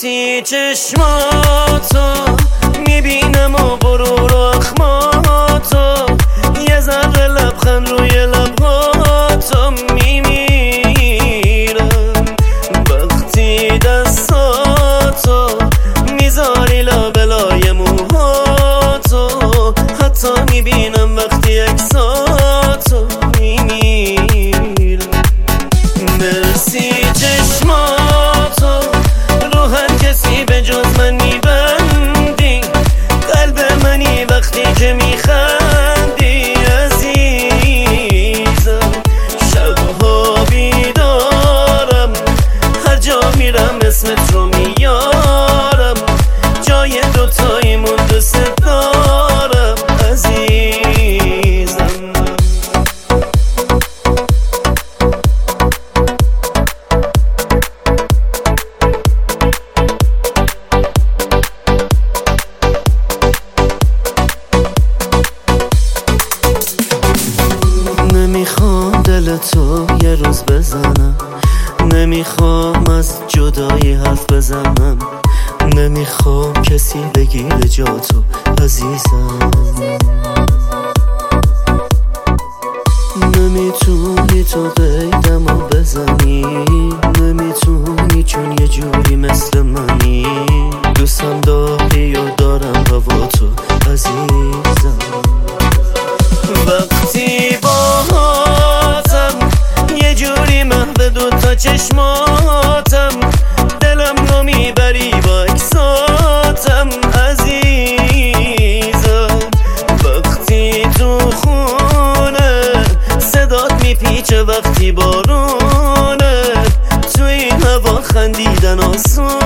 وقتی چشماتو میبینم و غرور و اخماتو، یه ذره لبخند روی لبهاتو میمیرم. وقتی دستاتو میذاری لابلای موهاتو، حتی میبینم وقتی عکساتو میمیرم. مرسی چشماتو رو هر کسی به جز من میبندی، قلب منی وقتی که میخندی عزیزم. شبها بیدارم، هر جا میرم اسمت رو میارم، جای دوتاییمون دوست دارم عزیزم. نمیخوام دل تو یه روز بزنم، نمیخوام از جدایی حرف بزنم، نمیخوام کسی بگیره جا تو عزیزم. نمیتونی تو قیدم رو بزنی، نمیتونی چون یه جوری مثل منی، دوستم داری و دارم هوا تو عزیزم. وقتی باهاتم یه جوری محو دوتا چشماتم، دلم رو میبری با اکساتم عزیزم. وقتی تو خونه صدات میپیچه، وقتی بارونه تو این هوا خندیدن آسونه